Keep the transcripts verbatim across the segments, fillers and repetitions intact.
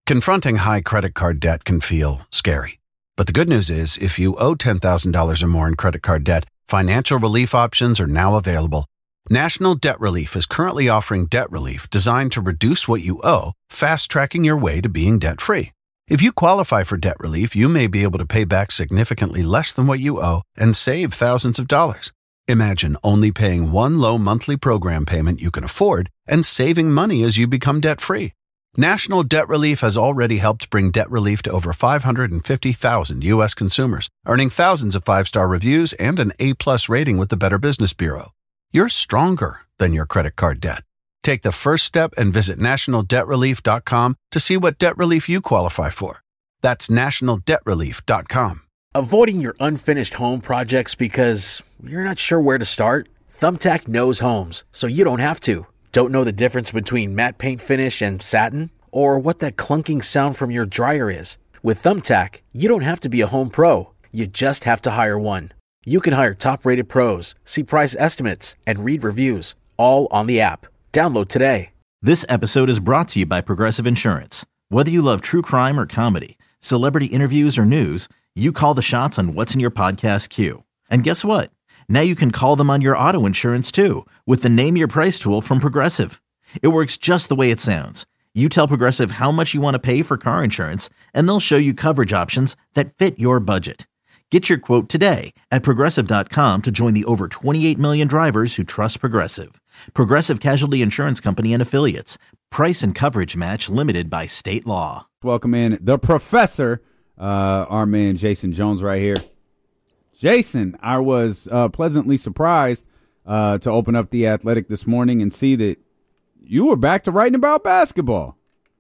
Confronting high credit card debt can feel scary. But the good news is, if you owe ten thousand dollars or more in credit card debt, financial relief options are now available. National Debt Relief is currently offering debt relief designed to reduce what you owe, fast-tracking your way to being debt-free. If you qualify for debt relief, you may be able to pay back significantly less than what you owe and save thousands of dollars. Imagine only paying one low monthly program payment you can afford and saving money as you become debt-free. National Debt Relief has already helped bring debt relief to over five hundred fifty thousand U S consumers, earning thousands of five-star reviews and an A-plus rating with the Better Business Bureau. You're stronger than your credit card debt. Take the first step and visit national debt relief dot com to see what debt relief you qualify for. That's national debt relief dot com. Avoiding your unfinished home projects because you're not sure where to start? Thumbtack knows homes, so you don't have to. Don't know the difference between matte paint finish and satin? Or what that clunking sound from your dryer is? With Thumbtack, you don't have to be a home pro. You just have to hire one. You can hire top-rated pros, see price estimates, and read reviews, all on the app. Download today. This episode is brought to you by Progressive Insurance. Whether you love true crime or comedy, celebrity interviews or news, you call the shots on what's in your podcast queue. And guess what? Now you can call them on your auto insurance too with the Name Your Price tool from Progressive. It works just the way it sounds. You tell Progressive how much you want to pay for car insurance, and they'll show you coverage options that fit your budget. Get your quote today at progressive dot com to join the over twenty-eight million drivers who trust Progressive. Progressive Casualty Insurance Company and Affiliates. Price and coverage match limited by state law. Welcome in the professor, uh, our man Jason Jones right here. Jason, I was uh, pleasantly surprised uh, to open up The Athletic this morning and see that you were back to writing about basketball.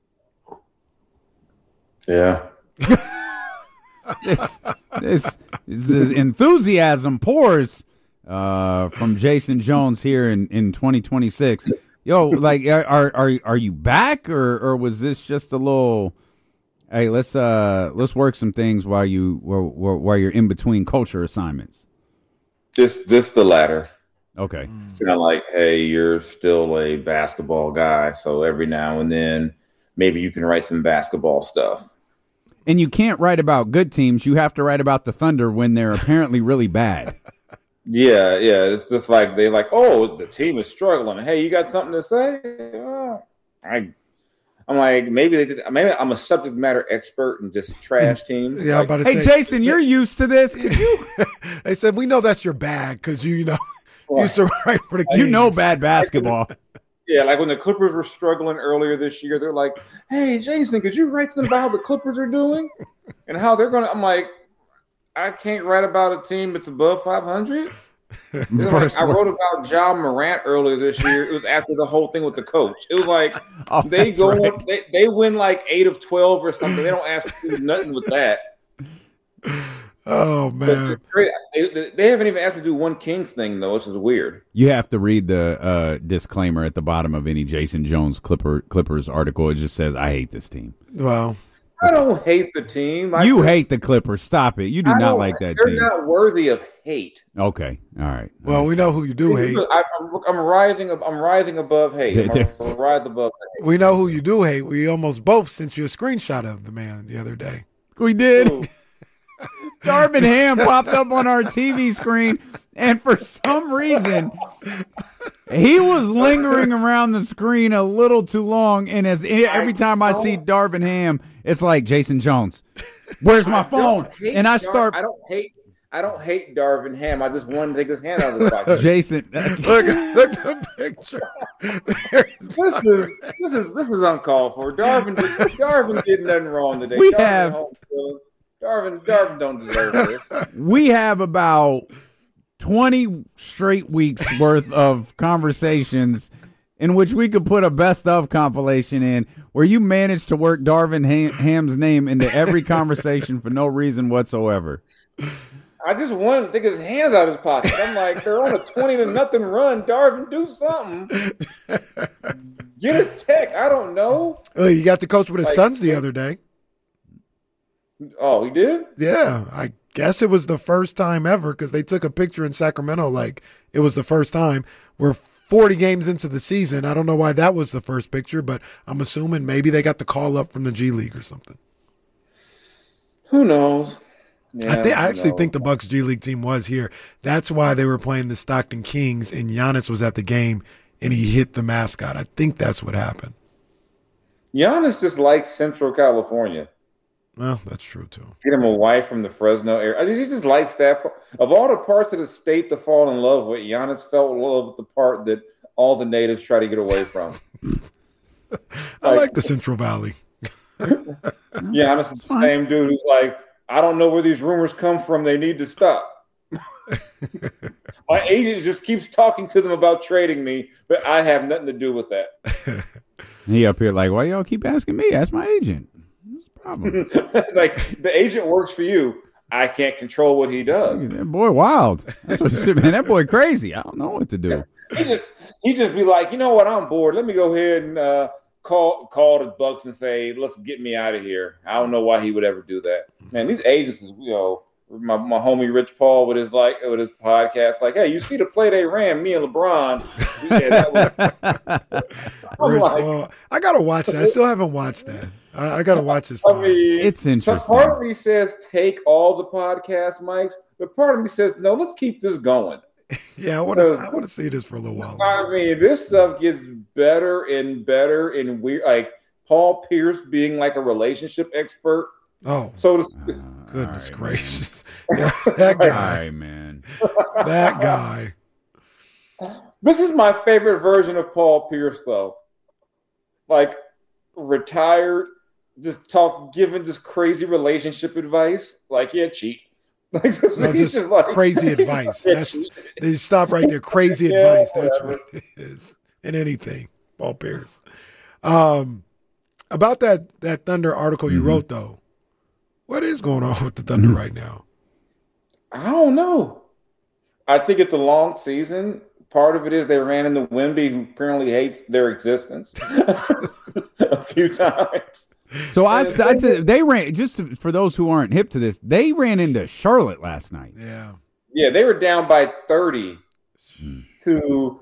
Yeah. this, this, this the enthusiasm pours uh, from Jason Jones here in, in twenty twenty-six. Yo, like, are are are you back, or or was this just a little? Hey, let's uh let's work some things while you while, while you're in between culture assignments. This this the latter. Okay. It's kind of like, hey, you're still a basketball guy, so every now and then maybe you can write some basketball stuff. And you can't write about good teams. You have to write about the Thunder when they're apparently really bad. Yeah, yeah. It's just like they like, oh, the team is struggling. Hey, you got something to say? Oh, I, I'm like, maybe they did. Maybe I'm a subject matter expert and just trash teams. Yeah, like, I'm about hey, to say, Jason, you're used to this. Could you? They said we know that's your bag because you, you know, used to write for the Kings. You know bad basketball. Yeah, like when the Clippers were struggling earlier this year, they're like, hey, Jason, could you write something about how the Clippers are doing and how they're going to – I'm like, I can't write about a team that's above five hundred. Like, I wrote about Ja Morant earlier this year. It was after the whole thing with the coach. It was like oh, they go right. on, they, they win like eight of twelve or something. They don't ask to do nothing with that. Oh, man. They, they haven't even asked to do one Kings thing, though, which is weird. You have to read the uh, disclaimer at the bottom of any Jason Jones Clipper Clippers article. It just says, I hate this team. Wow. I don't hate the team. I you just, hate the Clippers. Stop it. You do I not like that they're team. They're not worthy of hate. Okay. All right. Well, we know who you do hate. I, I'm, I'm rising. I'm rising above hate. I'm, I'm rising above hate. We know who you do hate. We almost both sent you a screenshot of the man the other day. We did. Ooh. Darvin Ham popped up on our T V screen, and for some reason, he was lingering around the screen a little too long. And as every time I see Darvin Ham, it's like, Jason Jones, where's my phone? And I start. Dar- I don't hate. I don't hate Darvin Ham. I just wanted to take his hand out of his pocket. Jason, look, look at the picture. this is this is this is uncalled for. Darvin did, Darvin did nothing wrong today. We Darvin have. Darvin, Darvin don't deserve this. We have about twenty straight weeks worth of conversations in which we could put a best of compilation in where you managed to work Darvin Ham- Ham's name into every conversation for no reason whatsoever. I just wanted to take his hands out of his pocket. I'm like, they're on a twenty to nothing run. Darvin, do something. Get a tech. I don't know. Oh, you got to coach with his like, sons the other day. Oh, he did? Yeah, I guess it was the first time ever because they took a picture in Sacramento like it was the first time where forty games into the season. I don't know why that was the first picture, but I'm assuming maybe they got the call up from the G League or something. Who knows? Yeah, I think I actually knows? think the Bucks G League team was here. That's why they were playing the Stockton Kings, and Giannis was at the game, and he hit the mascot. I think that's what happened. Giannis just likes Central California. Well, that's true too. Get him a wife from the Fresno area. I mean, he just likes that. Of all the parts of the state to fall in love with, Giannis fell in love with the part that all the natives try to get away from. I like, like the Central Valley. Giannis is the same dude who's like, I don't know where these rumors come from. They need to stop. My agent just keeps talking to them about trading me, but I have nothing to do with that. He up here like, why y'all keep asking me? Ask my agent. What's the problem? Like, the agent works for you. I can't control what he does. That boy wild. That's what shit, man. That boy crazy. I don't know what to do. He just he just be like, you know what? I'm bored. Let me go ahead and uh, call call the Bucks and say, let's get me out of here. I don't know why he would ever do that. Man, these agents is, you know, my, my homie Rich Paul with his like with his podcast, like, hey, you see the play they ran, me and LeBron. Yeah, that was, Rich, like, well, I gotta watch that. I still haven't watched that. I, I gotta watch this. I mean, it's interesting. So part of me says take all the podcast mics, but part of me says no. Let's keep this going. Yeah, I want to. I want to see this for a little while. I mean, this stuff gets better and better and weird. Like Paul Pierce being like a relationship expert. Oh, so to, uh, goodness right, gracious, yeah, that guy, right, man, that guy. This is my favorite version of Paul Pierce, though. Like retired, just talk, giving this crazy relationship advice. Like, yeah, cheat. Like, just, no, just, just like, crazy advice. That's they stop right there. Crazy yeah, advice. That's whatever. what it is. In anything, Paul Pierce. Um, about that that Thunder article you mm-hmm. wrote, though. What is going on with the Thunder right now? I don't know. I think it's a long season. Part of it is they ran into Wemby, who apparently hates their existence a few times. So I, I'd say they ran, just to, for those who aren't hip to this, they ran into Charlotte last night. Yeah. Yeah, they were down by thirty hmm. to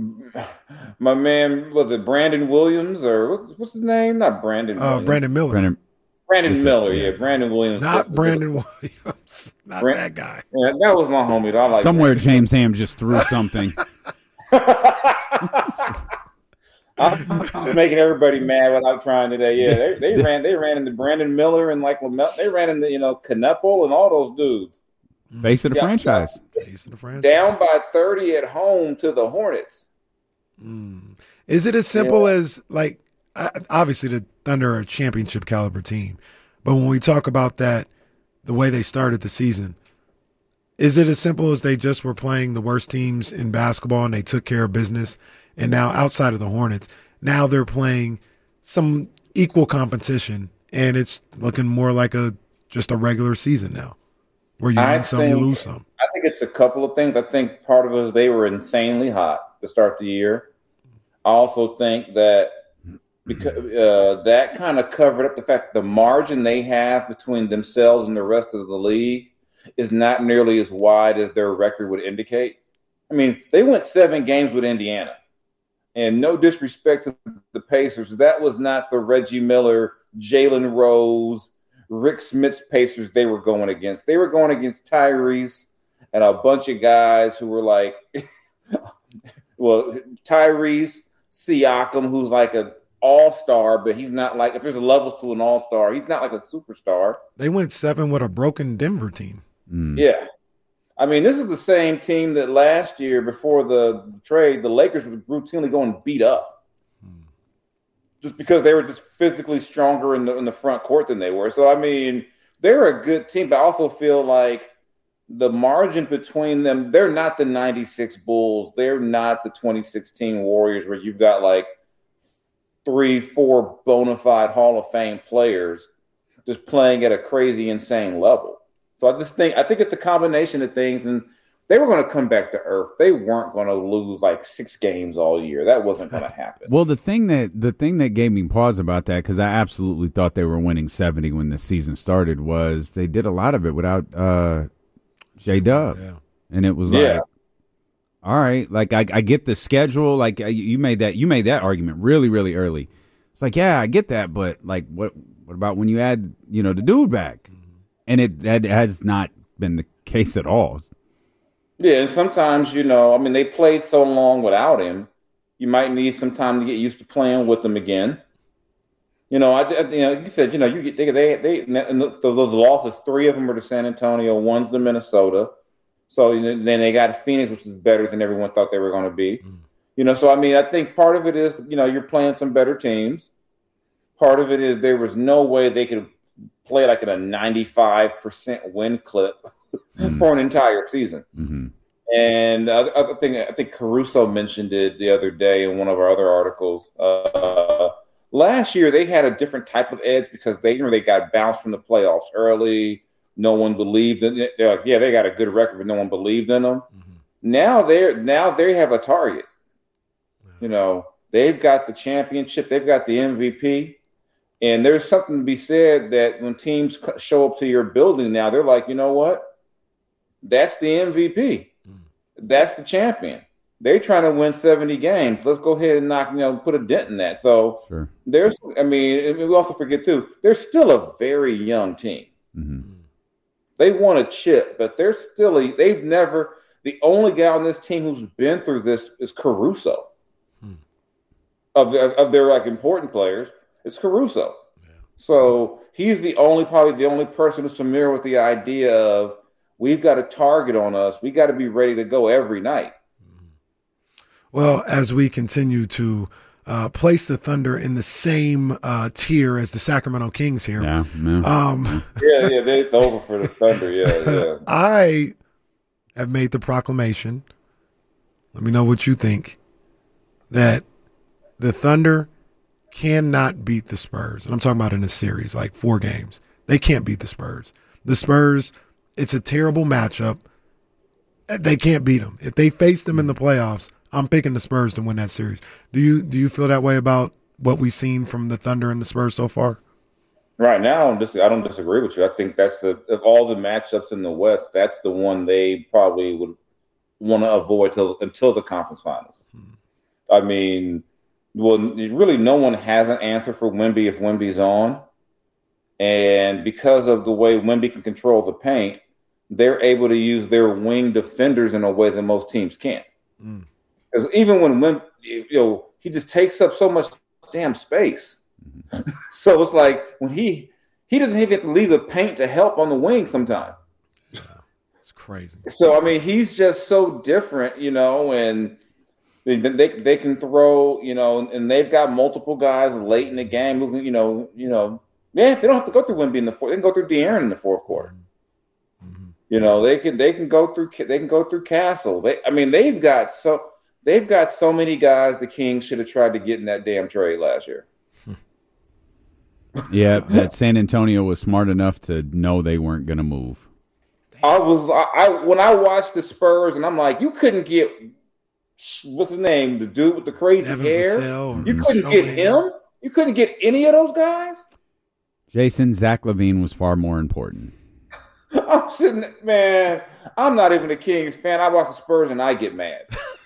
my man, was it Brandon Williams or what's, what's his name? Not Brandon uh, Williams. Brandon Miller. Brandon, Brandon Miller, yeah. Brandon Williams. Not Brandon Williams. Not Brand- that guy. Yeah, that was my homie. I like Somewhere Brandon. James Ham just threw something. I'm making everybody mad without trying today. Yeah, they, they ran they ran into Brandon Miller and like Lamel, they ran into, you know, Knuppel and all those dudes. Face of the yeah, franchise. Face of the franchise. Down by thirty at home to the Hornets. Mm. Is it as simple yeah. as, like, obviously the Thunder are a championship caliber team, but when we talk about that, the way they started the season, is it as simple as they just were playing the worst teams in basketball and they took care of business? And now outside of the Hornets, now they're playing some equal competition, and it's looking more like a just a regular season now, where you I win some, think, you lose some. I think it's a couple of things. I think part of it is they were insanely hot to start the year. I also think that because uh, that kind of covered up the fact that the margin they have between themselves and the rest of the league is not nearly as wide as their record would indicate. I mean, they went seven games with Indiana. And no disrespect to the Pacers, that was not the Reggie Miller, Jalen Rose, Rick Smith's Pacers they were going against. They were going against Tyrese and a bunch of guys who were like, well, Tyrese, Siakam, who's like an all-star, but he's not like, if there's a level to an all-star, he's not like a superstar. They went seven with a broken Denver team. Mm. Yeah. I mean, this is the same team that last year, before the trade, the Lakers were routinely going beat up, hmm. just because they were just physically stronger in the in the front court than they were. So, I mean, they're a good team, but I also feel like the margin between them, they're not the ninety-six Bulls. They're not the twenty sixteen Warriors, where you've got like three, four bona fide Hall of Fame players just playing at a crazy, insane level. So I just think I think it's a combination of things, and they were going to come back to earth. They weren't going to lose like six games all year. That wasn't going to happen. Well, the thing that the thing that gave me pause about that, because I absolutely thought they were winning seventy when the season started, was they did a lot of it without uh, J-Dub, yeah. and it was yeah. like, all right, like I, I get the schedule. Like you made that, you made that argument really, really early. It's like, yeah, I get that, but like, what, what about when you add, you know, the dude back? And it that has not been the case at all. Yeah, and sometimes, you know, I mean, they played so long without him, you might need some time to get used to playing with them again. You know, I, you know, you said, you know, you get they they, they and those losses, three of them are to San Antonio, one's to Minnesota. So then they got Phoenix, which is better than everyone thought they were going to be. Mm. You know, so I mean, I think part of it is, you know, you're playing some better teams. Part of it is there was no way they could play like at a ninety-five percent win clip mm. for an entire season. Mm-hmm. And uh, I think I think Caruso mentioned it the other day in one of our other articles. Uh, last year they had a different type of edge because they, you know, they got bounced from the playoffs early. No one believed in it. They're like, yeah, they got a good record, but no one believed in them. Mm-hmm. Now they're now they have a target. Yeah. You know, they've got the championship, they've got the M V P, and there's something to be said that when teams show up to your building now, they're like, you know what? That's the M V P. Mm-hmm. That's the champion. They're trying to win seventy games. Let's go ahead and knock, you know, put a dent in that. So sure. there's, I mean, we also forget too, they're still a very young team. Mm-hmm. They won a chip, but they're still a, they've never, the only guy on this team who's been through this is Caruso. Hmm. Of, of, of their like important players, it's Caruso. Yeah. So he's the only, probably the only person who's familiar with the idea of we've got a target on us. We got to be ready to go every night. Well, as we continue to uh, place the Thunder in the same uh, tier as the Sacramento Kings here. Yeah, yeah. Um, yeah, yeah, they, it's over for the Thunder. Yeah, yeah. I have made the proclamation. Let me know what you think. That the Thunder cannot beat the Spurs. And I'm talking about in a series, like four games. They can't beat the Spurs. The Spurs, it's a terrible matchup. They can't beat them. If they face them in the playoffs, I'm picking the Spurs to win that series. Do you do you feel that way about what we've seen from the Thunder and the Spurs so far? Right now, I don't, dis- I don't disagree with you. I think that's the of all the matchups in the West, that's the one they probably would want to avoid till, until the conference finals. Hmm. I mean, well, really, no one has an answer for Wemby if Wemby's on, and because of the way Wemby can control the paint, they're able to use their wing defenders in a way that most teams can't. Hmm. Because even when, when you know, he just takes up so much damn space. Mm-hmm. So it's like when he he doesn't even have to leave the paint to help on the wing sometimes. Yeah, it's crazy. So I mean, he's just so different, you know, and they they, they can throw, you know, and they've got multiple guys late in the game who, you know, you know, yeah, they don't have to go through Wemby in the fourth. They can go through De'Aaron in the fourth quarter. Mm-hmm. You know, they can they can go through they can go through Castle. They, I mean, they've got so. They've got so many guys the Kings should have tried to get in that damn trade last year. Yeah, that San Antonio was smart enough to know they weren't going to move. I was I, I when I watched the Spurs, and I'm like, you couldn't get what's the name, the dude with the crazy Evan hair. Vassell, you couldn't get him. You couldn't get any of those guys. Jason, Zach LaVine was far more important. I'm sitting, man. I'm not even a Kings fan. I watch the Spurs and I get mad.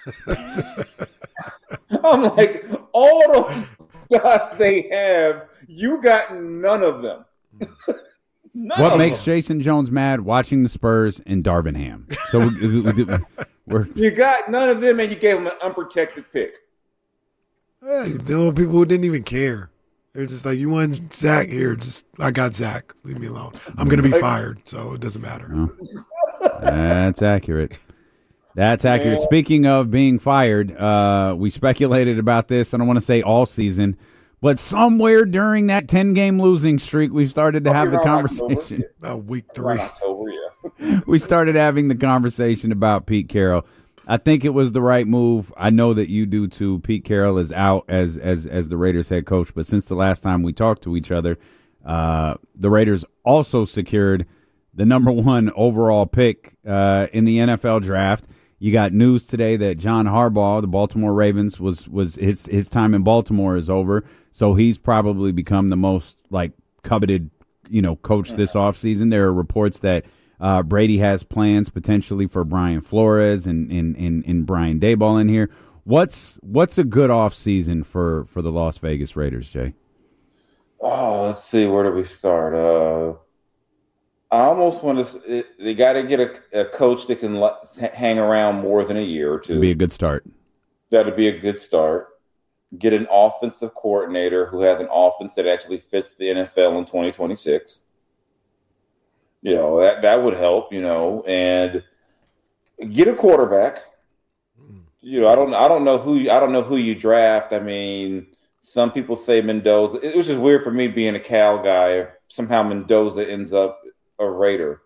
I'm like, all those guys they have, you got none of them. None what of makes them. Jason Jones mad? Watching the Spurs and Darvin Ham. So we, we, we're you got none of them, and you gave them an unprotected pick. Hey, there were people who didn't even care. They're just like, you want Zach here? Just I got Zach. Leave me alone. I'm going to be fired, so it doesn't matter. Oh, that's accurate. That's accurate. Yeah. Speaking of being fired, uh, we speculated about this. I don't want to say all season, but somewhere during that ten-game losing streak, we started to have the conversation. About week three. October, yeah. We started having the conversation about Pete Carroll. I think it was the right move. I know that you do too. Pete Carroll is out as as as the Raiders head coach, but since the last time we talked to each other, uh, the Raiders also secured the number one overall pick uh, in the N F L draft. You got news today that John Harbaugh, the Baltimore Ravens, was was his his time in Baltimore is over, so he's probably become the most like coveted, you know, coach this offseason. There are reports that Uh, Brady has plans potentially for Brian Flores and and, and, and Brian Daboll in here. What's what's a good offseason for, for the Las Vegas Raiders, Jay? Oh, let's see. Where do we start? Uh, I almost want to – they got to get a, a coach that can let, hang around more than a year or two. It'd be a good start. That would be a good start. Get an offensive coordinator who has an offense that actually fits the N F L in twenty twenty-six. You know, that, that would help, you know, and get a quarterback. You know, I don't I don't know who you, I don't know who you draft. I mean, some people say Mendoza. It was just weird for me being a Cal guy. Somehow Mendoza ends up a Raider.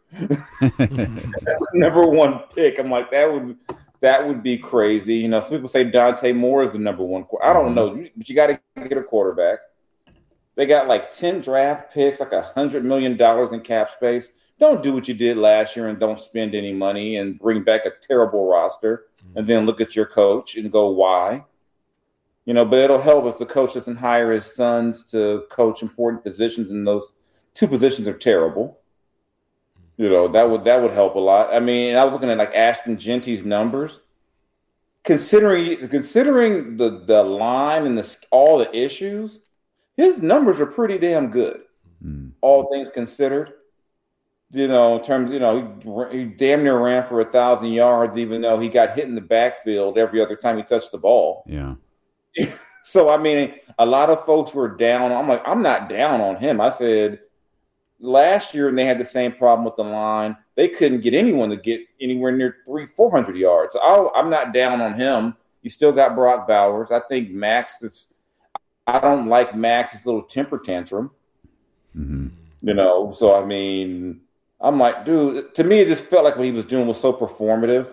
Number one pick. I'm like, that would that would be crazy. You know, some people say Dante Moore is the number one. I don't know, but you got to get a quarterback. They got like ten draft picks, like a hundred million dollars in cap space. Don't do what you did last year and don't spend any money and bring back a terrible roster and then look at your coach and go, why? You know, but it'll help if the coach doesn't hire his sons to coach important positions, and those two positions are terrible. You know, that would that would help a lot. I mean, I was looking at like Ashton Genty's numbers. Considering considering the, the line and the all the issues, his numbers are pretty damn good, mm. all things considered. You know, in terms, you know, he, he damn near ran for a thousand yards, even though he got hit in the backfield every other time he touched the ball. Yeah. So, I mean, a lot of folks were down. I'm like, I'm not down on him. I said last year, and they had the same problem with the line. They couldn't get anyone to get anywhere near three, four hundred yards. So I, I'm not down on him. You still got Brock Bowers. I think Max is. I don't like Max's little temper tantrum. Mm-hmm. You know, so I mean. I'm like, dude, to me, it just felt like what he was doing was so performative.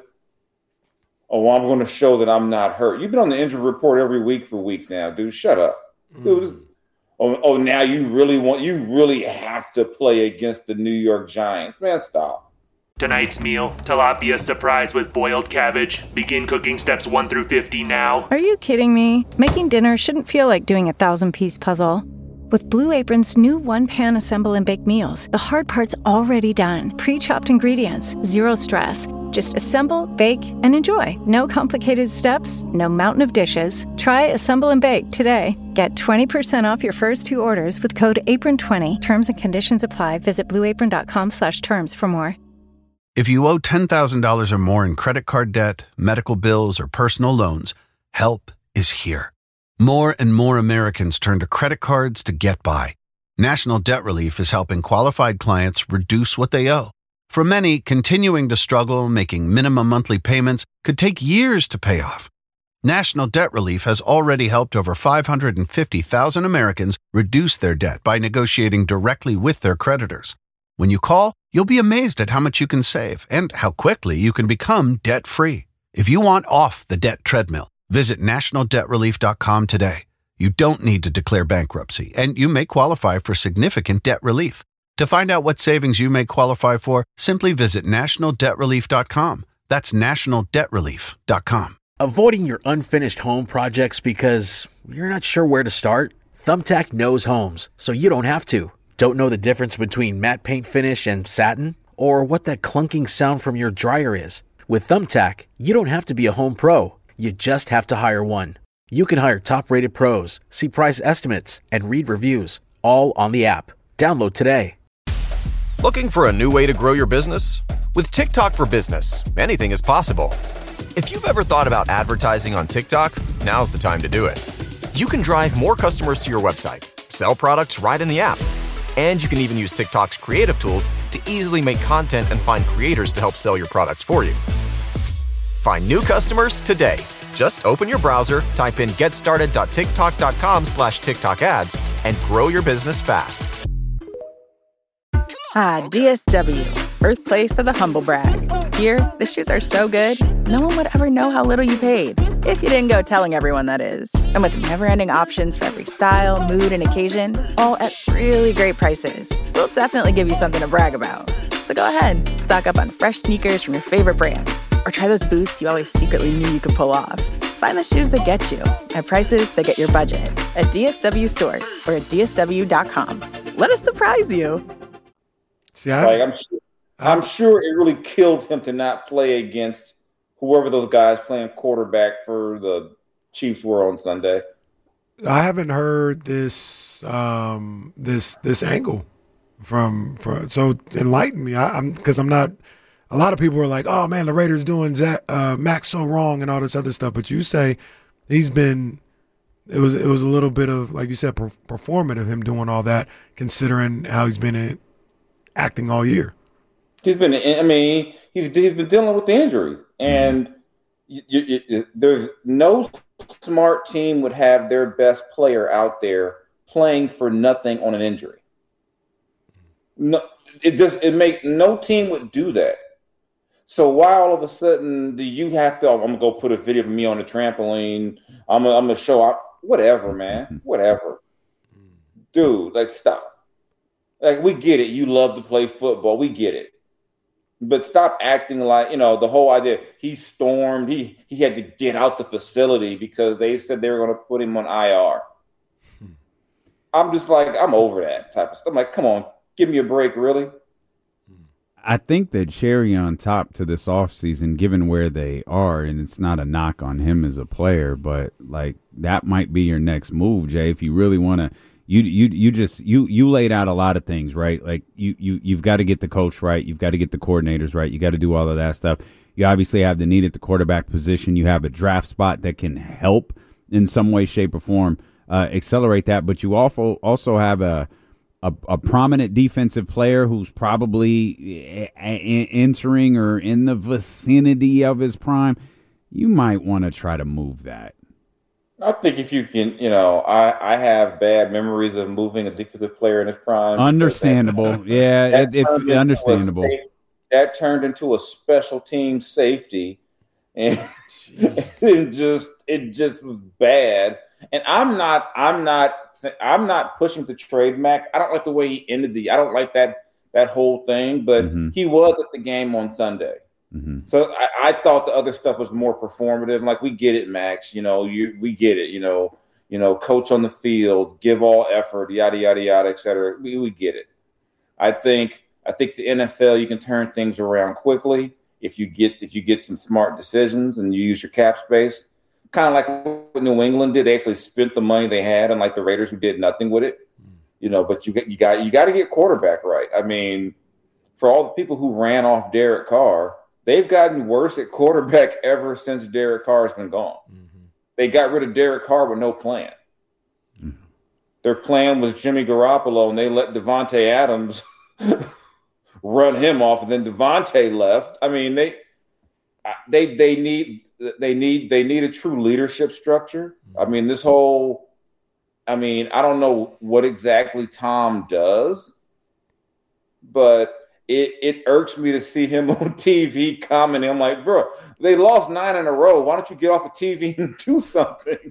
Oh, I'm going to show that I'm not hurt. You've been on the injury report every week for weeks now, dude. Shut up. Mm. Dude, just, oh, oh, now you really want, you really have to play against the New York Giants. Man, stop. Tonight's meal, tilapia surprise with boiled cabbage. Begin cooking steps one through fifty now. Are you kidding me? Making dinner shouldn't feel like doing a thousand-piece puzzle. With Blue Apron's new one-pan assemble and bake meals, the hard part's already done. Pre-chopped ingredients, zero stress. Just assemble, bake, and enjoy. No complicated steps, no mountain of dishes. Try Assemble and Bake today. Get twenty percent off your first two orders with code apron twenty. Terms and conditions apply. Visit blueapron.com slash terms for more. If you owe ten thousand dollars or more in credit card debt, medical bills, or personal loans, help is here. More and more Americans turn to credit cards to get by. National Debt Relief is helping qualified clients reduce what they owe. For many, continuing to struggle making minimum monthly payments could take years to pay off. National Debt Relief has already helped over five hundred fifty thousand Americans reduce their debt by negotiating directly with their creditors. When you call, you'll be amazed at how much you can save and how quickly you can become debt-free. If you want off the debt treadmill, visit national debt relief dot com today. You don't need to declare bankruptcy, and you may qualify for significant debt relief. To find out what savings you may qualify for, simply visit national debt relief dot com. That's national debt relief dot com. Avoiding your unfinished home projects because you're not sure where to start? Thumbtack knows homes, so you don't have to. Don't know the difference between matte paint finish and satin? Or what that clunking sound from your dryer is? With Thumbtack, you don't have to be a home pro. You just have to hire one. You can hire top-rated pros, see price estimates, and read reviews, all on the app. Download today. Looking for a new way to grow your business? With TikTok for Business, anything is possible. If you've ever thought about advertising on TikTok, now's the time to do it. You can drive more customers to your website, sell products right in the app, and you can even use TikTok's creative tools to easily make content and find creators to help sell your products for you. Find new customers today. Just open your browser, type in getstarted.tiktok.com slash TikTok ads, and grow your business fast. Ah, D S W, birthplace of the humble brag. Here, the shoes are so good, no one would ever know how little you paid. If you didn't go telling everyone, that is. And with never-ending options for every style, mood, and occasion, all at really great prices, we'll definitely give you something to brag about. So go ahead, stock up on fresh sneakers from your favorite brands, or try those boots you always secretly knew you could pull off. Find the shoes that get you at prices that get your budget at D S W stores or at D S W dot com. Let us surprise you. See, I, like I'm, I'm sure it really killed him to not play against whoever those guys playing quarterback for the Chiefs were on Sunday. I haven't heard this um, this this angle from, from so enlighten me. I, I'm because I'm not. A lot of people are like, "Oh man, the Raiders doing Zach, uh, Max so wrong" and all this other stuff. But you say he's been. It was it was a little bit of, like you said, per- performative him doing all that, considering how he's been in, acting all year. He's been. I mean, he's he's been dealing with the injuries, and you, you, you, there's no smart team would have their best player out there playing for nothing on an injury. No, it just it make no team would do that. So why all of a sudden do you have to? I'm gonna go put a video of me on the trampoline. I'm gonna, I'm gonna show out. Whatever, man. Whatever, dude. Like, stop. Like, we get it. You love to play football. We get it. But stop acting like, you know, the whole idea. He stormed. He he had to get out the facility because they said they were going to put him on I R. Hmm. I'm just like, I'm over that type of stuff. I'm like, come on, give me a break, really. I think the cherry on top to this offseason, given where they are, and it's not a knock on him as a player, but like that might be your next move, Jay, if you really want to. You you you just you you laid out a lot of things, right? Like you you you've got to get the coach right, you've got to get the coordinators right, you got to do all of that stuff. You obviously have the need at the quarterback position. You have a draft spot that can help in some way, shape, or form uh, accelerate that. But you also also have a, a a prominent defensive player who's probably entering or in the vicinity of his prime. You might want to try to move that. I think if you can, you know, I, I have bad memories of moving a defensive player in his prime. Understandable. That, yeah, that it, it, understandable. Safe, that turned into a special team safety, and it just it just was bad. And I'm not I'm not I'm not pushing to trade Mac. I don't like the way he ended the. I don't like that that whole thing. But mm-hmm. he was at the game on Sunday. Mm-hmm. So I, I thought the other stuff was more performative. Like, we get it, Max. You know, you we get it. You know, you know, coach on the field, give all effort, yada yada yada, et cetera. We we get it. I think I think the N F L, you can turn things around quickly if you get if you get some smart decisions and you use your cap space. Kind of like what New England did. They actually spent the money they had, and like the Raiders who did nothing with it. You know, but you get you got you got to get quarterback right. I mean, for all the people who ran off Derek Carr, they've gotten worse at quarterback ever since Derek Carr has been gone. Mm-hmm. They got rid of Derek Carr with no plan. Mm-hmm. Their plan was Jimmy Garoppolo, and they let Devontae Adams run him off, and then Devontae left. I mean, they they they need they need they need a true leadership structure. Mm-hmm. I mean, this whole I mean, I don't know what exactly Tom does, but It it irks me to see him on T V commenting. I'm like, bro, they lost nine in a row. Why don't you get off of T V and do something?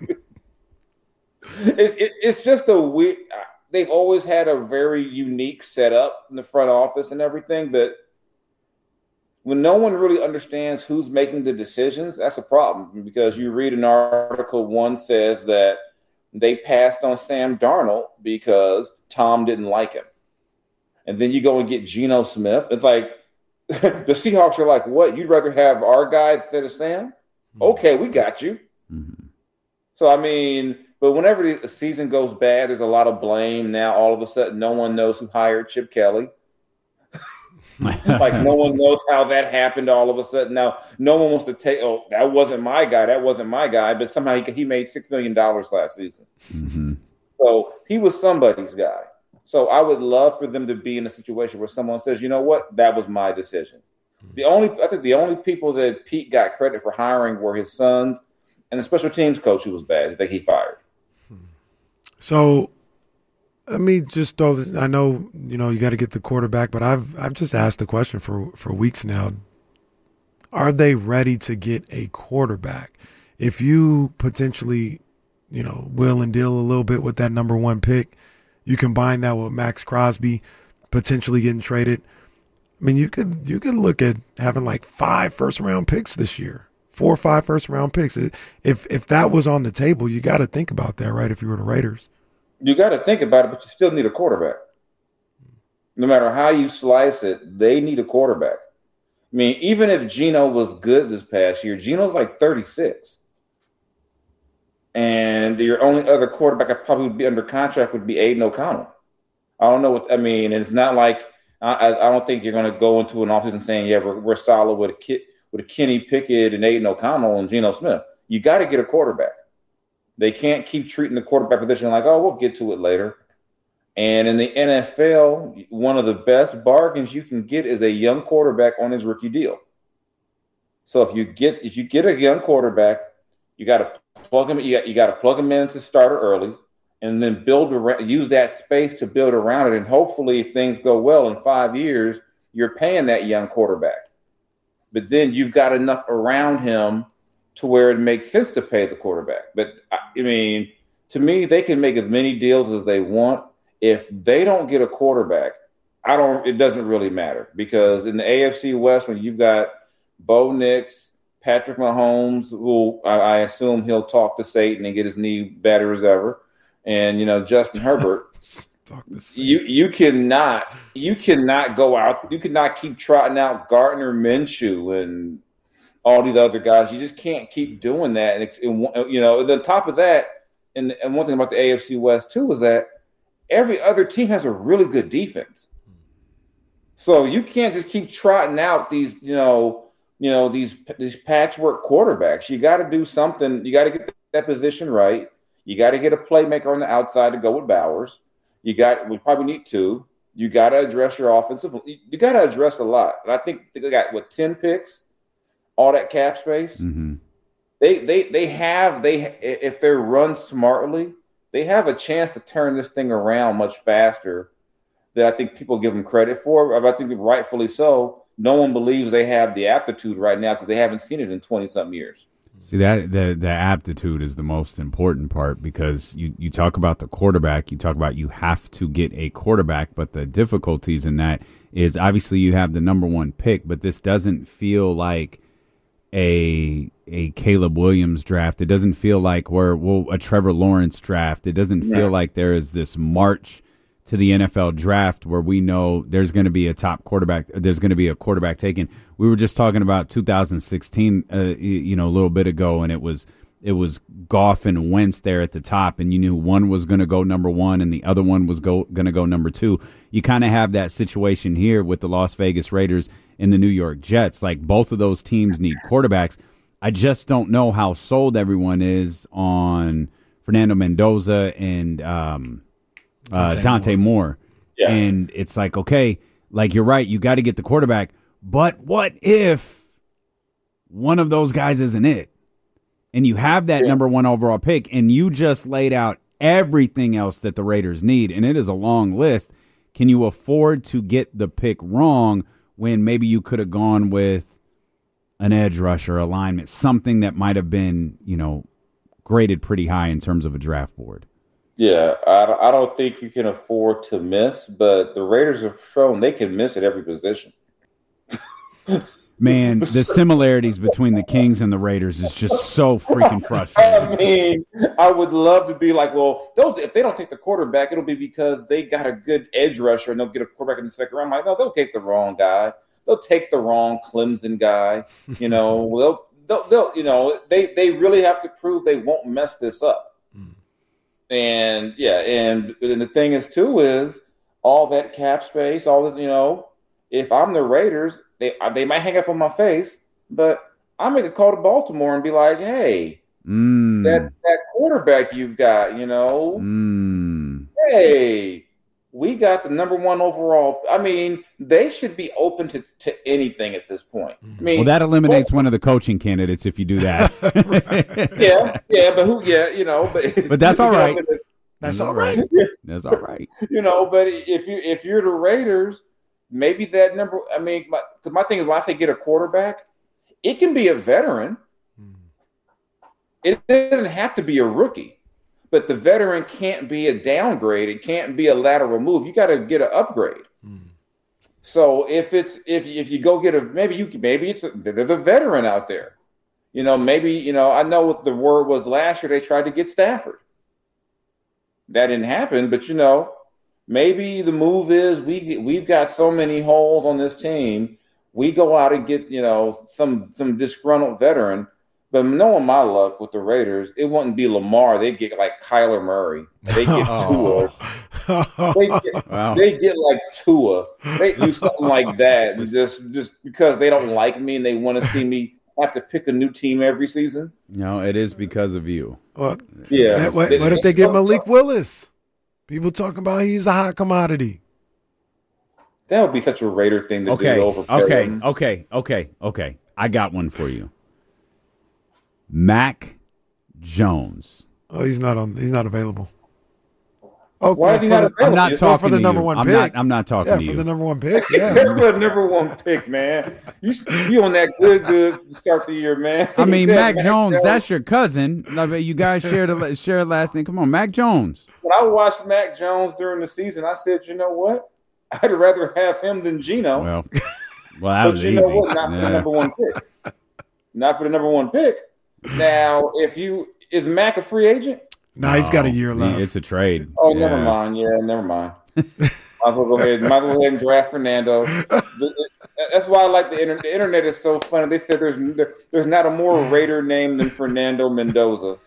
it's it, it's just a weird. They've always had a very unique setup in the front office and everything, but when no one really understands who's making the decisions, that's a problem. Because you read an article, one says that they passed on Sam Darnold because Tom didn't like him. And then you go and get Geno Smith. It's like the Seahawks are like, what? You'd rather have our guy instead of Sam? Okay, we got you. Mm-hmm. So, I mean, but whenever the season goes bad, there's a lot of blame. Now, all of a sudden, no one knows who hired Chip Kelly. Like, no one knows how that happened all of a sudden. Now, no one wants to take, oh, that wasn't my guy. That wasn't my guy. But somehow he, he made six million dollars last season. Mm-hmm. So he was somebody's guy. So I would love for them to be in a situation where someone says, you know what, that was my decision. The only, I think the only people that Pete got credit for hiring were his sons and the special teams coach who was bad that he fired. So let me just throw this. I know, you know, you got to get the quarterback, but I've I've just asked the question for, for weeks now. Are they ready to get a quarterback? If you potentially, you know, will and deal a little bit with that number one pick, you combine that with Max Crosby potentially getting traded. I mean, you could you could look at having like five first round picks this year, four or five first round picks. If if that was on the table, you got to think about that, right? If you were the Raiders, you got to think about it, but you still need a quarterback. No matter how you slice it, they need a quarterback. I mean, even if Geno was good this past year, Geno's like thirty-six. And your only other quarterback I probably would be under contract would be Aiden O'Connell. I don't know what I mean. And it's not like I, I don't think you're going to go into an offseason saying, yeah, we're, we're solid with a kid, with a Kenny Pickett and Aiden O'Connell and Geno Smith. You got to get a quarterback. They can't keep treating the quarterback position like, oh, we'll get to it later. And in the N F L, one of the best bargains you can get is a young quarterback on his rookie deal. So if you get if you get a young quarterback, you got to plug him. You got you got to plug him in to starter early, and then build around. Use that space to build around it, and hopefully, if things go well in five years, you're paying that young quarterback. But then you've got enough around him to where it makes sense to pay the quarterback. But I mean, to me, they can make as many deals as they want. If they don't get a quarterback, I don't. It doesn't really matter, because in the A F C West, when you've got Bo Nix, Patrick Mahomes, who I, I assume he'll talk to Satan and get his knee better as ever, and you know Justin Herbert, you you cannot you cannot go out. You cannot keep trotting out Gardner Minshew and all these other guys. You just can't keep doing that. And it's, it, you know, and on top of that, and, and one thing about the A F C West too is that every other team has a really good defense. So you can't just keep trotting out these, you know, you know, these these patchwork quarterbacks. You got to do something. You got to get that position right. You got to get a playmaker on the outside to go with Bowers. You got, we probably need two. You got to address your offensive. You got to address a lot. And I think they got, what, ten picks, all that cap space. Mm-hmm. They they they have they if they're run smartly, they have a chance to turn this thing around much faster than I think people give them credit for. I think rightfully so. No one believes they have the aptitude right now because they haven't seen it in twenty-something years. See, that the the aptitude is the most important part, because you, you talk about the quarterback, you talk about you have to get a quarterback, but the difficulties in that is obviously you have the number one pick, but this doesn't feel like a a Caleb Williams draft. It doesn't feel like we're well, a Trevor Lawrence draft. It doesn't feel yeah. like there is this march to the N F L draft where we know there's going to be a top quarterback. There's going to be a quarterback taken. We were just talking about two thousand sixteen, uh, you know, a little bit ago, and it was it was Goff and Wentz there at the top, and you knew one was going to go number one and the other one was go, going to go number two. You kind of have that situation here with the Las Vegas Raiders and the New York Jets. Like, both of those teams need quarterbacks. I just don't know how sold everyone is on Fernando Mendoza and um, uh, Dante, Dante Moore. Moore. Yeah. And it's like, okay, like, you're right, you got to get the quarterback. But what if one of those guys isn't it? And you have that yeah. number one overall pick, and you just laid out everything else that the Raiders need, and it is a long list. Can you afford to get the pick wrong when maybe you could have gone with an edge rusher, alignment, something that might have been, you know, graded pretty high in terms of a draft board? Yeah, I, I don't think you can afford to miss, but the Raiders have shown they can miss at every position. Man, the similarities between the Kings and the Raiders is just so freaking frustrating. I mean, I would love to be like, well, they'll, if they don't take the quarterback, it'll be because they got a good edge rusher and they'll get a quarterback in the second round. I'm like, no, they'll take the wrong guy. They'll take the wrong Clemson guy. You know, they'll, they'll, they'll, you know, they, they really have to prove they won't mess this up. Mm. And yeah, and, and the thing is too is all that cap space, all that, you know, if I'm the Raiders, they they might hang up on my face, but I make a call to Baltimore and be like, hey, mm. that, that quarterback you've got, you know, mm. hey, we got the number one overall. I mean, they should be open to, to anything at this point. I mean, well, that eliminates well, one of the coaching candidates if you do that. yeah, yeah, but who, yeah, you know, but but that's all right. Know, that's all right. That's all right. You know, but if you if you're the Raiders, maybe that number, I mean, because my, my thing is when I say get a quarterback, it can be a veteran. Mm. It doesn't have to be a rookie, but the veteran can't be a downgrade. It can't be a lateral move. You got to get an upgrade. Mm. So if it's if if you go get a maybe you maybe it's a, there's a veteran out there, you know, maybe you know I know what the word was last year. They tried to get Stafford. That didn't happen, but you know. maybe the move is we we've got so many holes on this team, we go out and get, you know, some some disgruntled veteran. But knowing my luck with the Raiders, it wouldn't be Lamar. They get like Kyler Murray. They get Tua. They get, wow. they get like Tua. They do something like that, just just because they don't like me and they want to see me have to pick a new team every season. No, it is because of you. Well, yeah. What, what if they get Malik Willis? People talking about he's a hot commodity. That would be such a Raider thing to okay. do over. Okay, him. okay, okay, okay. I got one for you. Mac Jones. Oh, he's not on. He's not available. Oh, why is he not available? I'm not He's talking for the to number you. one I'm pick. not. I'm not talking yeah, to you. for the number one pick. Yeah, for the number one pick, man. You you on that good good start the year, man. I mean, Mac, Mac Jones, Jones. That's your cousin. You guys share the share the last name. Come on, Mac Jones. When I watched Mac Jones during the season, I said, you know what? I'd rather have him than Geno. Well, well, that but was you easy. know what? Not yeah. for the number one pick. Not for the number one pick. Now, if you is Mac a free agent? No, nah, he's got a year left. It's a trade. Oh, yeah. never mind. Yeah, never mind. Might as well go ahead. Might as well go ahead and draft Fernando. That's why I like the internet. The internet is so funny. They said there's there, there's not a more Raider name than Fernando Mendoza.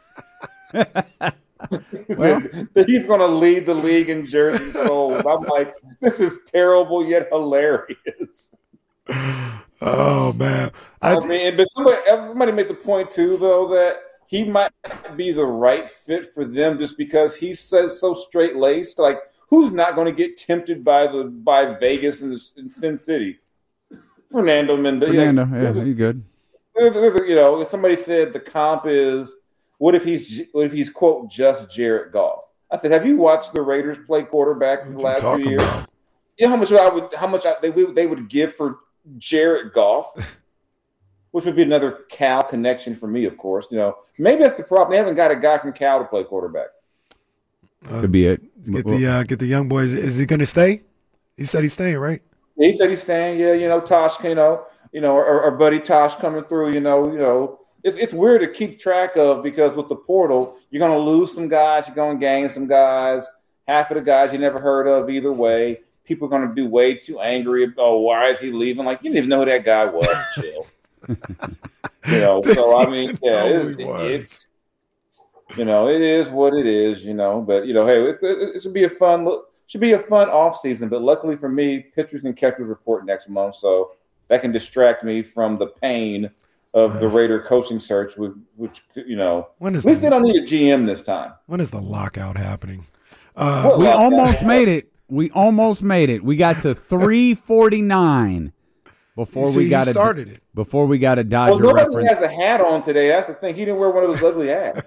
Well, he's going to lead the league in jerseys sold. I'm like, this is terrible yet hilarious. Oh man! I, I mean, but somebody, somebody made the point too, though, that he might be the right fit for them just because he's so, so straight laced. Like, who's not going to get tempted by the by Vegas and, and Sin City? Fernando Mendoza. Fernando, like, yeah, he's good. You know, somebody said the comp is what if he's what if he's quote just Jared Goff? I said, have you watched the Raiders play quarterback in the last few years? About? You know how much I would how much I, they would they would give for Jared Goff, which would be another Cal connection for me, of course. You know, maybe that's the problem. They haven't got a guy from Cal to play quarterback. Uh, Could be it. Get the uh, get the young boys. Is he going to stay? He said he's staying, right? He said he's staying. Yeah, you know, Tosh, you know, you know, our, our buddy Tosh coming through. You know, you know, it's it's weird to keep track of because with the portal, you're going to lose some guys, you're going to gain some guys. Half of the guys you never heard of either way. People are going to be way too angry about, oh, why is he leaving? Like, you didn't even know who that guy was. Chill. You know, so, I mean, yeah, it's, it's, you know, it is what it is, you know. But, you know, hey, it, it, it should be a fun look. Should be a fun off season. But luckily for me, pitchers and catchers report next month. So that can distract me from the pain of the Raider coaching search, which, which you know, when is at least the, they don't need a G M this time. When is the lockout happening? Uh, we almost made it. We almost made it. We got to three forty-nine before See, we got he a, started it. Before we got a Dodger well, nobody reference. has a hat on today. That's the thing. He didn't wear one of his ugly hats.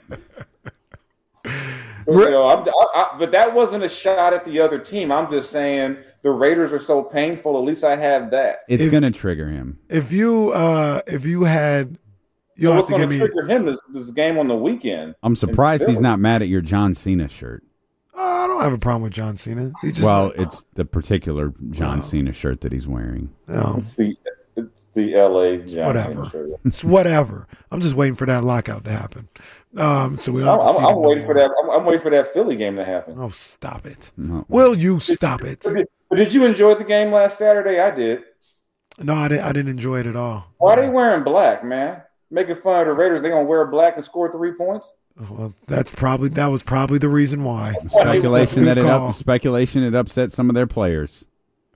you know, I'm, I, I, but that wasn't a shot at the other team. I'm just saying the Raiders are so painful. At least I have that. It's If- going to trigger him. If you uh, if you had, you So don't have what's to going give to me. trigger him is this game on the weekend. I'm surprised he's not mad at your John Cena shirt. Uh, I don't have a problem with John Cena. He just Well, it's the particular John Wow. Cena shirt that he's wearing. no, It's the it's the L A John whatever. Cena shirt. It's whatever. I'm just waiting for that lockout to happen. Um, so we don't. I'm, have to see I'm, them I'm no waiting for more. that. I'm, I'm waiting for that Philly game to happen. Oh, stop it! No. Will you stop it? But did, but did you enjoy the game last Saturday? I did. No, I didn't. I didn't enjoy it at all. Why are they wearing black, man? Making fun of the Raiders. They gonna wear black and score three points? Well, that's probably that was probably the reason why. Speculation that it call. up, speculation it upset some of their players.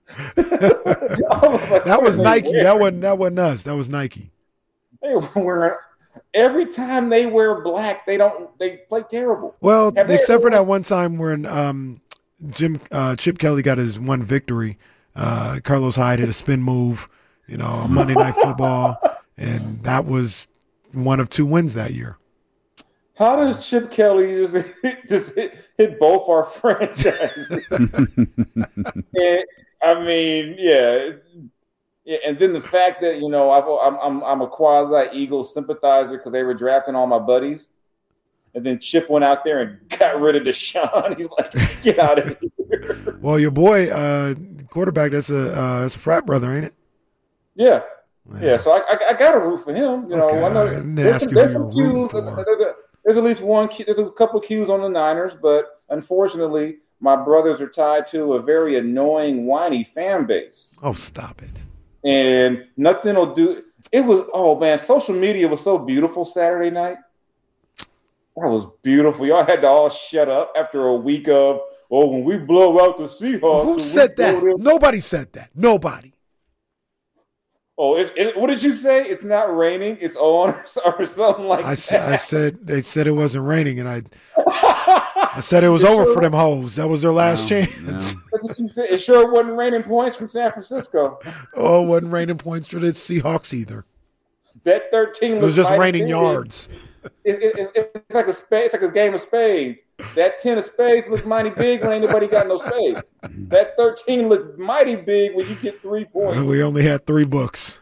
That was Nike. That wasn't that wasn't us. That was Nike. They were wearing every time they wear black, they don't they play terrible. Well, Have they except for ever- that one time when um, Jim uh, Chip Kelly got his one victory. Uh, Carlos Hyde did a spin move, you know, on Monday Night Football, and that was one of two wins that year. How does Chip Kelly just just hit, hit both our franchises? And, I mean, yeah. Yeah, and then the fact that you know I've, I'm I'm I'm a quasi Eagles sympathizer because they were drafting all my buddies, and then Chip went out there and got rid of Deshaun. He's like, get out of here. Well, your boy uh, quarterback, that's a uh, that's a frat brother, ain't it? Yeah, yeah. So I I, I got to root for him. You know, Okay, I know I didn't there's ask some, you there's who some you were rooting cues. for. There's, there's at least one. There's a couple of cues on the Niners, but unfortunately, my brothers are tied to a very annoying, whiny fan base. Oh, stop it. And nothing will do. It was, oh, man, social media was so beautiful Saturday night. That was beautiful. Y'all had to all shut up after a week of, oh, when we blow out the Seahawks. Who said that? Nobody said that. Nobody. Oh, it, it, what did you say? It's not raining. It's on, or something like I that. said, I said they said it wasn't raining, and I, I said it was over sure for them hoes. That was their last no, chance. No. That's what you said. It sure wasn't raining points from San Francisco. Oh, it wasn't raining points for the Seahawks either. That thirteen. It was just raining big. yards. It, it, it, it's like a spade. It's like a game of spades. That ten of spades looked mighty big when ain't nobody got no spades. That thirteen looked mighty big when you get three points. We only had three books.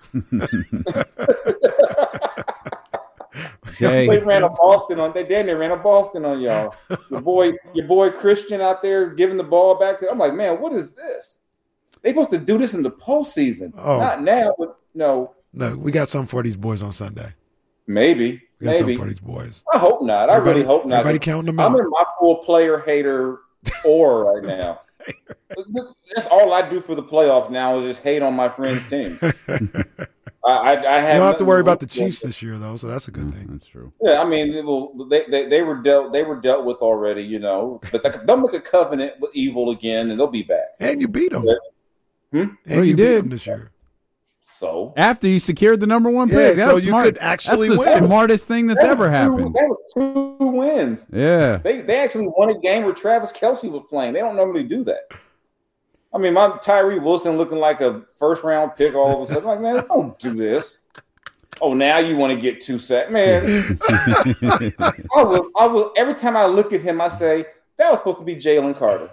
Jay. They ran a Boston on. They damn near ran a Boston on y'all. Your boy, your boy Christian out there giving the ball back to. I'm like, man, what is this? They supposed to do this in the postseason, oh. not now. But no, no, we got something for these boys on Sunday. Maybe. We got Maybe. something for these boys. I hope not. I everybody, really hope not. Everybody counting them out. I'm in my full player hater aura right now. That's all I do for the playoffs now is just hate on my friends' teams. I, I, I have you don't have to worry about the Chiefs this year, though, so that's a good thing. That's true. Yeah, I mean, well, they, they they were dealt they were dealt with already, you know. But they'll make a covenant with evil again, and they'll be back. And you beat them. Hmm? And well, you, you did beat them this year. So after you secured the number one yeah, pick, that so was you smart. could actually that's the win. smartest thing that's that ever two, happened. That was two wins. Yeah, they they actually won a game where Travis Kelce was playing. They don't normally do that. I mean, my Tyree Wilson looking like a first round pick all of a sudden. Like, man, don't do this. Oh, now you want to get two sacks, man. I will. I will. Every time I look at him, I say that was supposed to be Jalen Carter.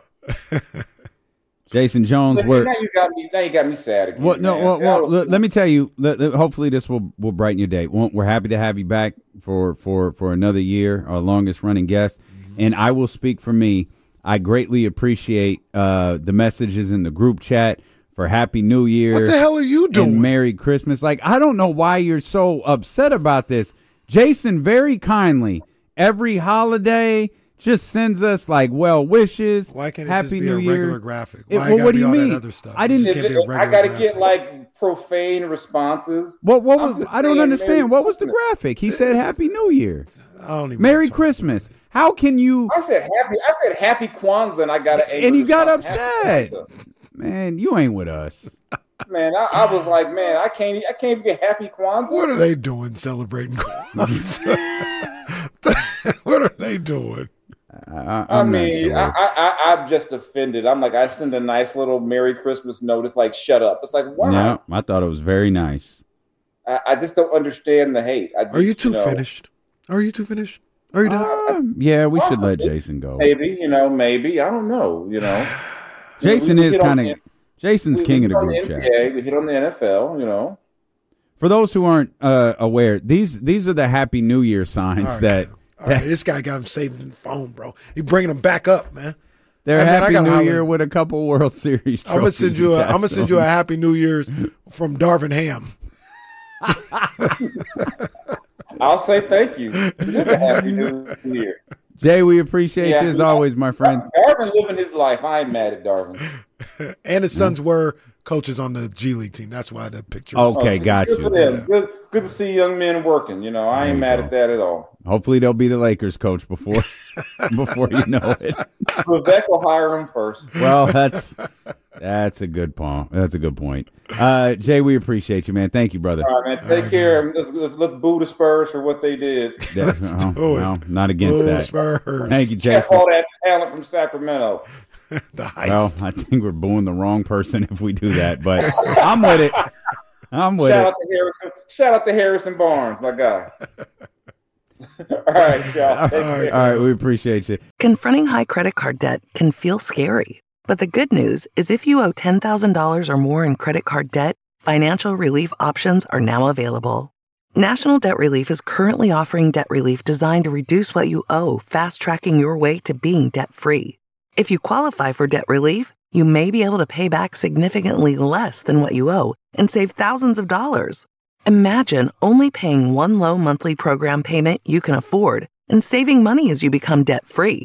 Jason Jones. Now Were, you got me. Now you got me sad again. Well, no. Man. Well, See, well, was, let, let me tell you. Let, let, hopefully, this will will brighten your day. We're happy to have you back for for for another year, our longest running guest. Mm-hmm. And I will speak for me. I greatly appreciate uh, the messages in the group chat for Happy New Year. What the hell are you doing? And Merry Christmas. Like, I don't know why you're so upset about this. Jason very kindly every holiday just sends us like well wishes. Why can't it Happy just be New a Year. regular graphic? It, Why well, what do you all mean? That other stuff? I didn't. Just can't be a I regular got to graphic. get like profane responses. What? What? Was, I don't saying, understand. Merry What was the Christmas. graphic? He said Happy New Year. I don't even Merry know Christmas. How can you? I said happy. I said Happy Kwanzaa, and I got an. And you got upset. Man, you ain't with us. Man, I, I was like, man, I can't. I can't even get Happy Kwanzaa. What are they doing celebrating Kwanzaa? What are they doing? I, I mean, sure. I, I, I'm just offended. I'm like, I send a nice little Merry Christmas note. It's like, shut up. It's like, why? No, I thought it was very nice. I, I just don't understand the hate. I just, are you two you know, finished? Are you two finished? Are you done? Uh, yeah, we Possibly. should let Jason go. Maybe, you know, maybe. I don't know, you know. Jason we, we is kind of – Jason's we, king we of the group the chat. N B A, we hit on the N F L, you know. For those who aren't uh, aware, these these are the Happy New Year signs All right, that – All right, this guy got him saved in the phone, bro. He bringing him back up, man. They're hey, Happy man, New holler. Year with a couple World Series trophies. I'm gonna send you. A, I'm gonna send you a Happy New Year's from Darvin Ham. I'll say thank you. It is a Happy New Year. Jay, we appreciate yeah, you as always, my friend. Darvin living his life. I ain't mad at Darvin. And his sons were coaches on the G League team. That's why the picture. Was okay, got good you. For them. Yeah. Good, good to see young men working. You know, I ain't mad go. at that at all. Hopefully, they'll be the Lakers coach before before you know it. Vivek will hire him first. Well, that's that's a good point. That's a good point. Uh, Jay, we appreciate you, man. Thank you, brother. All right, man. Take all care. Right. Let's, let's, let's boo the Spurs for what they did. Yeah, let's oh, do it. No, not against boo that. Spurs. Thank you, Jason. Kept all that talent from Sacramento. The heist. Well, I think we're booing the wrong person if we do that, but I'm with it. I'm with shout it. Out to Harrison, shout out to Harrison Barnes, my guy. All right, y'all. All right, all right, we appreciate you. Confronting high credit card debt can feel scary, but the good news is if you owe ten thousand dollars or more in credit card debt, financial relief options are now available. National Debt Relief is currently offering debt relief designed to reduce what you owe, fast-tracking your way to being debt-free. If you qualify for debt relief, you may be able to pay back significantly less than what you owe and save thousands of dollars. Imagine only paying one low monthly program payment you can afford and saving money as you become debt-free.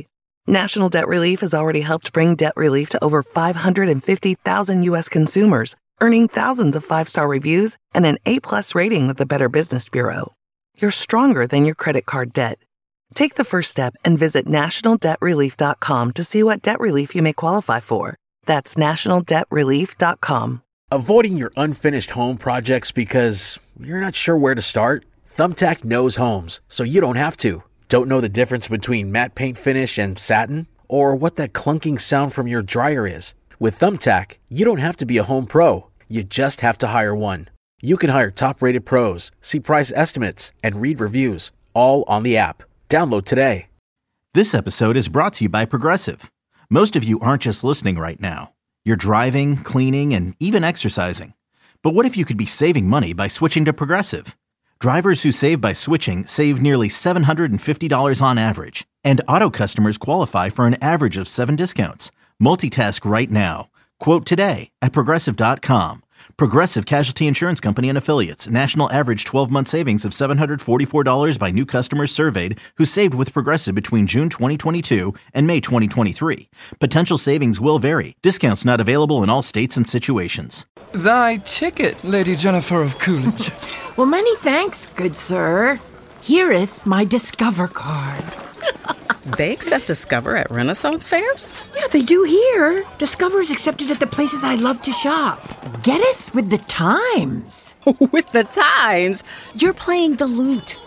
National Debt Relief has already helped bring debt relief to over five hundred fifty thousand U S consumers, earning thousands of five-star reviews and an A-plus rating with the Better Business Bureau. You're stronger than your credit card debt. Take the first step and visit national debt relief dot com to see what debt relief you may qualify for. That's national debt relief dot com. Avoiding your unfinished home projects because you're not sure where to start? Thumbtack knows homes, so you don't have to. Don't know the difference between matte paint finish and satin? Or what that clunking sound from your dryer is? With Thumbtack, you don't have to be a home pro. You just have to hire one. You can hire top-rated pros, see price estimates, and read reviews, all on the app. Download today. This episode is brought to you by Progressive. Most of you aren't just listening right now. You're driving, cleaning, and even exercising. But what if you could be saving money by switching to Progressive? Drivers who save by switching save nearly seven hundred fifty dollars on average, and auto customers qualify for an average of seven discounts. Multitask right now. Quote today at Progressive dot com. Progressive Casualty Insurance Company and Affiliates. National average twelve-month savings of seven hundred forty-four dollars by new customers surveyed who saved with Progressive between June twenty twenty-two and May twenty twenty-three. Potential savings will vary. Discounts not available in all states and situations. Thy ticket, Lady Jennifer of Coolidge. Well, many thanks, good sir. Hereeth my Discover card. They accept Discover at Renaissance fairs? Yeah, they do here. Discover is accepted at the places I love to shop. Getteth with the times. With the times? You're playing the lute.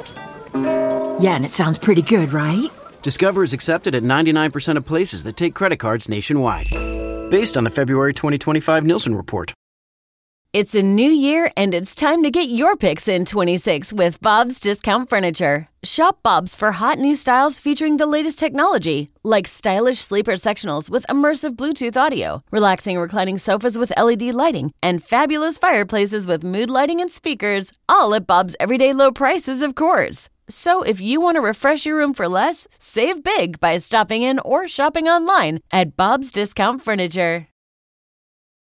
Yeah, and it sounds pretty good, right? Discover is accepted at ninety-nine percent of places that take credit cards nationwide. Based on the February twenty twenty-five Nielsen report. It's a new year, and it's time to get your picks in twenty-six with Bob's Discount Furniture. Shop Bob's for hot new styles featuring the latest technology, like stylish sleeper sectionals with immersive Bluetooth audio, relaxing reclining sofas with L E D lighting, and fabulous fireplaces with mood lighting and speakers, all at Bob's everyday low prices, of course. So if you want to refresh your room for less, save big by stopping in or shopping online at Bob's Discount Furniture.